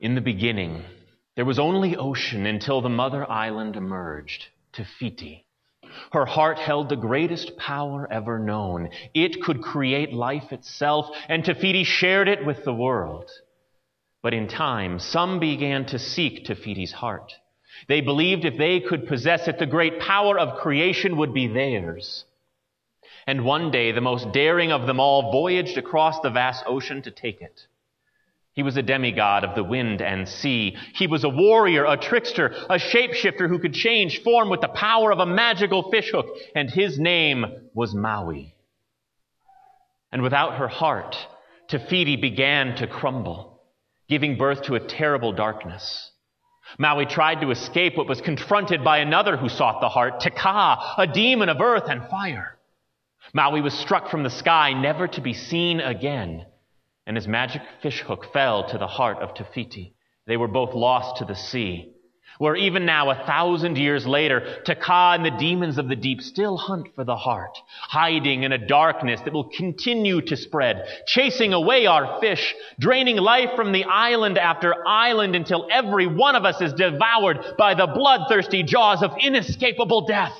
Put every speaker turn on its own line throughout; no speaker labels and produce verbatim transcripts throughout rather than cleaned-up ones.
In the beginning, there was only ocean until the mother island emerged, Te Fiti. Her heart held the greatest power ever known. It could create life itself, and Te Fiti shared it with the world. But in time, some began to seek Te Fiti's heart. They believed if they could possess it, the great power of creation would be theirs. And one day, the most daring of them all voyaged across the vast ocean to take it. He was a demigod of the wind and sea. He was a warrior, a trickster, a shapeshifter who could change form with the power of a magical fishhook, and his name was Maui. And without her heart, Te Fiti began to crumble, giving birth to a terrible darkness. Maui tried to escape, but was confronted by another who sought the heart, Te Kā, a demon of earth and fire. Maui was struck from the sky, never to be seen again, and his magic fishhook fell to the heart of Te Fiti. They were both lost to the sea, where even now, a thousand years later, Te Kā and the demons of the deep still hunt for the heart, hiding in a darkness that will continue to spread, chasing away our fish, draining life from the island after island until every one of us is devoured by the bloodthirsty jaws of inescapable death.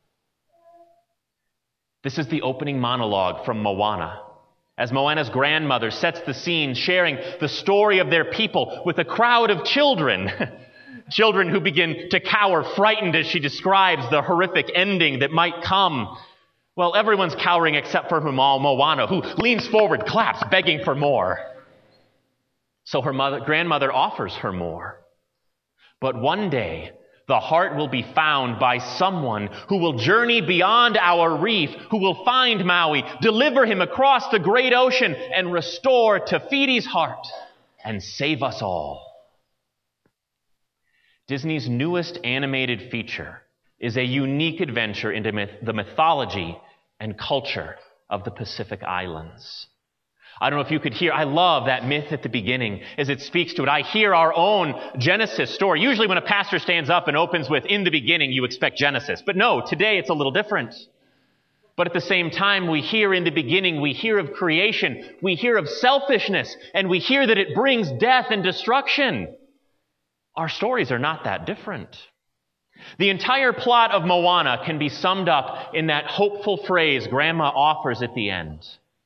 This is the opening monologue from Moana, as Moana's grandmother sets the scene, sharing the story of their people with a crowd of children. Children who begin to cower, frightened as she describes the horrific ending that might come. Well, everyone's cowering except for her mom, Moana, who leans forward, claps, begging for more. So her mother, grandmother offers her more. But one day, the heart will be found by someone who will journey beyond our reef, who will find Maui, deliver him across the great ocean, and restore Te Fiti's heart and save us all. Disney's newest animated feature is a unique adventure into myth- the mythology and culture of the Pacific Islands. I don't know if you could hear, I love that myth at the beginning as it speaks to it. I hear our own Genesis story. Usually when a pastor stands up and opens with, in the beginning, you expect Genesis. But no, today it's a little different. But at the same time, we hear in the beginning, we hear of creation, we hear of selfishness, and we hear that it brings death and destruction. Our stories are not that different. The entire plot of Moana can be summed up in that hopeful phrase Grandma offers at the end.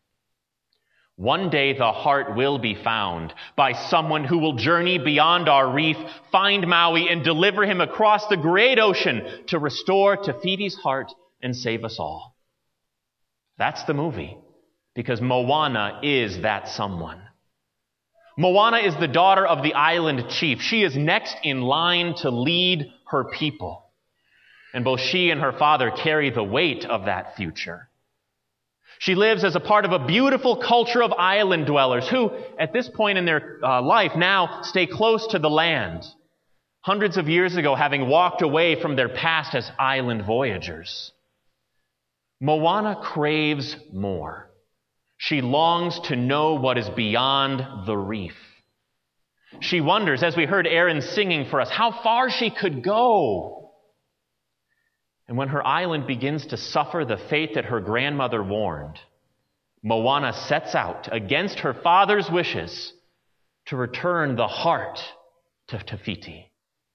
One day the heart will be found by someone who will journey beyond our reef, find Maui, and deliver him across the great ocean to restore Te Fiti's heart and save us all. That's the movie, because Moana is that someone. Moana is the daughter of the island chief. She is next in line to lead her people. And both she and her father carry the weight of that future. She lives as a part of a beautiful culture of island dwellers who, at this point in their uh, life, now stay close to the land. Hundreds of years ago, having walked away from their past as island voyagers. Moana craves more. She longs to know what is beyond the reef. She wonders, as we heard Aaron singing for us, how far she could go. And when her island begins to suffer the fate that her grandmother warned, Moana sets out against her father's wishes to return the heart to Te Fiti.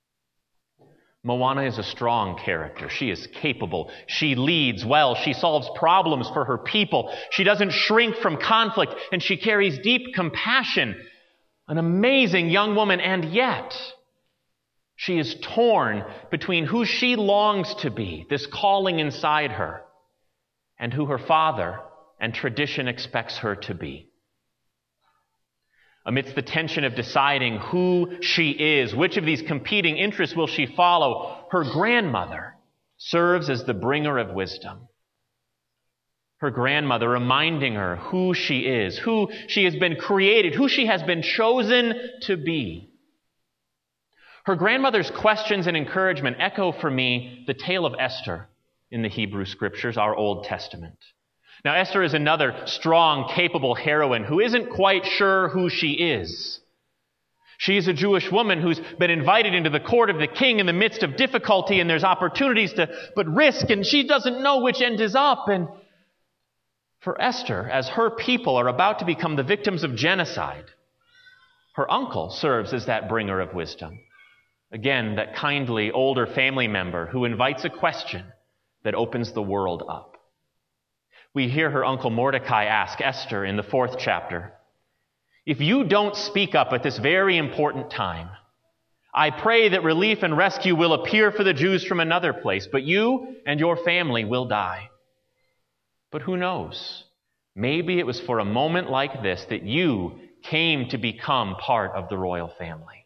Moana is a strong character. She is capable. She leads well. She solves problems for her people. She doesn't shrink from conflict, and she carries deep compassion. An amazing young woman, and yet she is torn between who she longs to be, this calling inside her, and who her father and tradition expects her to be. Amidst the tension of deciding who she is, which of these competing interests will she follow, her grandmother serves as the bringer of wisdom. Her grandmother reminding her who she is, who she has been created, who she has been chosen to be. Her grandmother's questions and encouragement echo for me the tale of Esther in the Hebrew Scriptures, our Old Testament. Now, Esther is another strong, capable heroine who isn't quite sure who she is. She is a Jewish woman who's been invited into the court of the king in the midst of difficulty, and there's opportunities to but risk, and she doesn't know which end is up. And for Esther, as her people are about to become the victims of genocide, Her uncle serves as that bringer of wisdom. Again, that kindly older family member who invites a question that opens the world up. We hear her uncle Mordecai ask Esther in the fourth chapter, "If you don't speak up at this very important time, I pray that relief and rescue will appear for the Jews from another place, but you and your family will die. But who knows? Maybe it was for a moment like this that you came to become part of the royal family."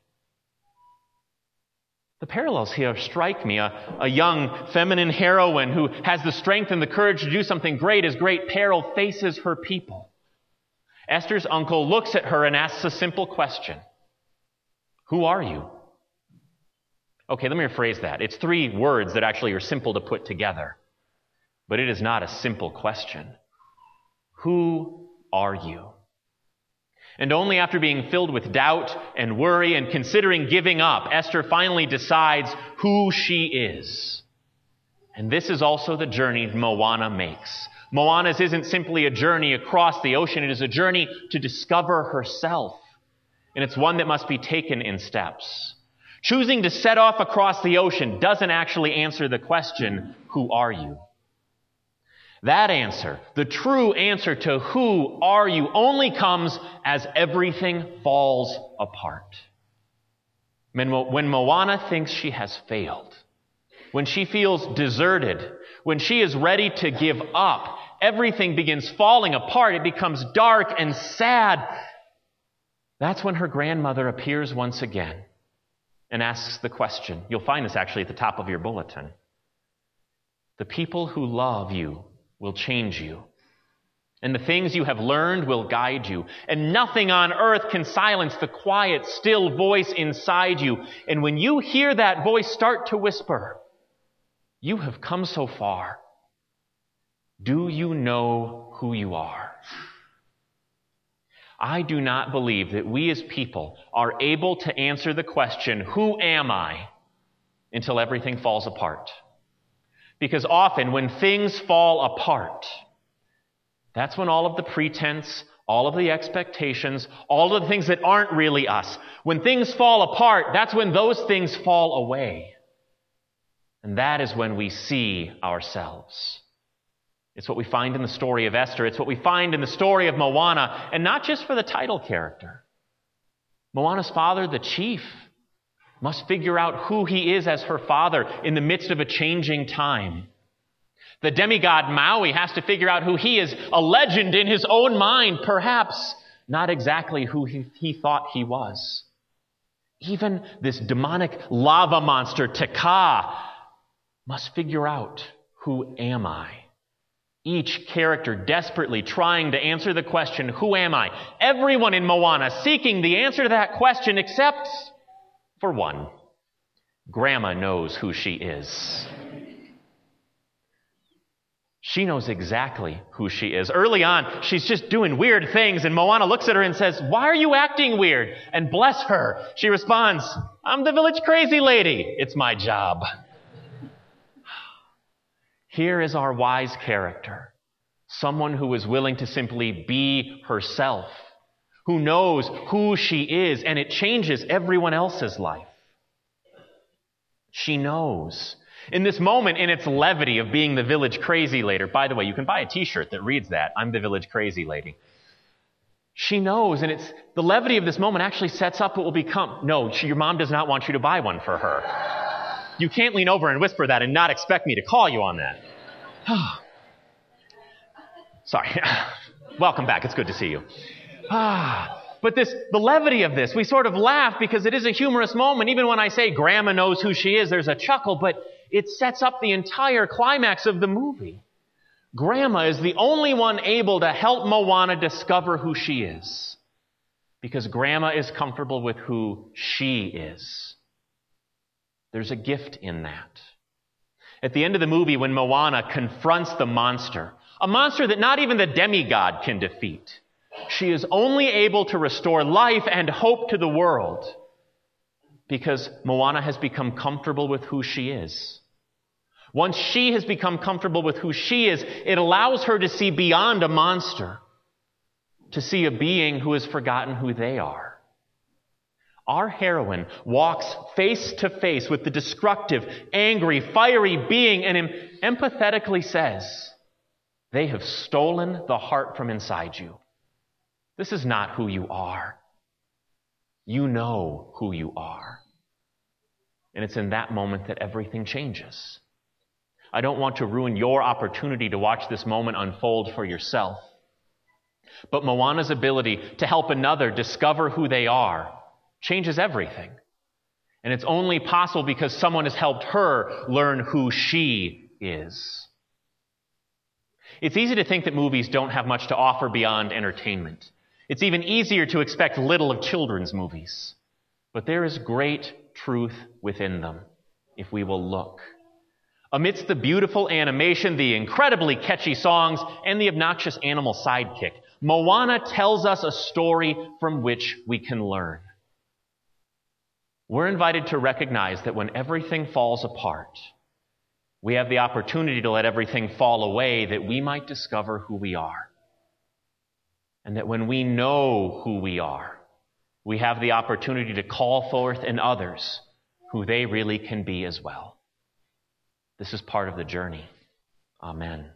The parallels here strike me. A, a young feminine heroine who has the strength and the courage to do something great as great peril faces her people. Esther's uncle looks at her and asks a simple question. Who are you? Okay, let me rephrase that. It's three words that actually are simple to put together. But it is not a simple question. Who are you? And only after being filled with doubt and worry and considering giving up, Esther finally decides who she is. And this is also the journey Moana makes. Moana's isn't simply a journey across the ocean. It is a journey to discover herself. And it's one that must be taken in steps. Choosing to set off across the ocean doesn't actually answer the question, who are you? That answer, the true answer to who are you, only comes as everything falls apart. When, Mo- when Moana thinks she has failed, when she feels deserted, when she is ready to give up, everything begins falling apart. It becomes dark and sad. That's when her grandmother appears once again and asks the question. You'll find this actually at the top of your bulletin. The people who love you will change you. And the things you have learned will guide you. And nothing on earth can silence the quiet, still voice inside you. And when you hear that voice start to whisper, you have come so far. Do you know who you are? I do not believe that we as people are able to answer the question, who am I, until everything falls apart. Because often when things fall apart, that's when all of the pretense, all of the expectations, all of the things that aren't really us, when things fall apart, that's when those things fall away. And that is when we see ourselves. It's what we find in the story of Esther. It's what we find in the story of Moana, and not just for the title character. Moana's father, the chief, must figure out who he is as her father in the midst of a changing time. The demigod Maui has to figure out who he is, a legend in his own mind, perhaps not exactly who he, he thought he was. Even this demonic lava monster, Te Kā, must figure out, who am I? Each character desperately trying to answer the question, who am I? Everyone in Moana seeking the answer to that question except for one. Grandma knows who she is. She knows exactly who she is. Early on, she's just doing weird things, and Moana looks at her and says, "Why are you acting weird?" And bless her, she responds, "I'm the village crazy lady. It's my job." Here is our wise character, someone who is willing to simply be herself, who knows who she is, and it changes everyone else's life. She knows. In this moment, in its levity of being the village crazy lady, by the way, you can buy a t-shirt that reads that, "I'm the village crazy lady." She knows, and it's the levity of this moment actually sets up what will become. No, she, your mom does not want you to buy one for her. You can't lean over and whisper that and not expect me to call you on that. Sorry. Welcome back. It's good to see you. Ah, but this, the levity of this, we sort of laugh because it is a humorous moment. Even when I say Grandma knows who she is, there's a chuckle, but it sets up the entire climax of the movie. Grandma is the only one able to help Moana discover who she is, because Grandma is comfortable with who she is. There's a gift in that. At the end of the movie, when Moana confronts the monster, a monster that not even the demigod can defeat, she is only able to restore life and hope to the world because Moana has become comfortable with who she is. Once she has become comfortable with who she is, it allows her to see beyond a monster, to see a being who has forgotten who they are. Our heroine walks face to face with the destructive, angry, fiery being and empathetically says, "They have stolen the heart from inside you. This is not who you are. You know who you are." And it's in that moment that everything changes. I don't want to ruin your opportunity to watch this moment unfold for yourself. But Moana's ability to help another discover who they are changes everything. And it's only possible because someone has helped her learn who she is. It's easy to think that movies don't have much to offer beyond entertainment. It's even easier to expect little of children's movies. But there is great truth within them, if we will look. Amidst the beautiful animation, the incredibly catchy songs, and the obnoxious animal sidekick, Moana tells us a story from which we can learn. We're invited to recognize that when everything falls apart, we have the opportunity to let everything fall away that we might discover who we are. And that when we know who we are, we have the opportunity to call forth in others who they really can be as well. This is part of the journey. Amen.